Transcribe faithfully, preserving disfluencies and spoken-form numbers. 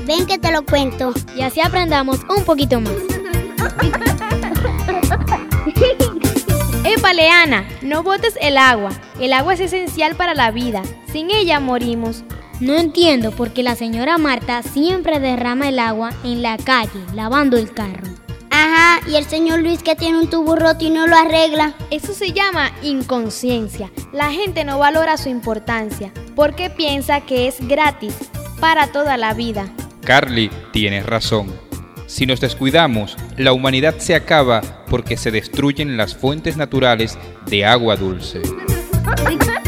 ven que te lo cuento. Y así aprendamos un poquito más. ¡Épale, Ana! No botes el agua. El agua es esencial para la vida. Sin ella morimos. No entiendo por qué la señora Marta siempre derrama el agua en la calle, lavando el carro. Ajá, y el señor Luis que tiene un tubo roto y no lo arregla. Eso se llama inconsciencia. La gente no valora su importancia porque piensa que es gratis para toda la vida. Carly, tienes razón. Si nos descuidamos, la humanidad se acaba porque se destruyen las fuentes naturales de agua dulce.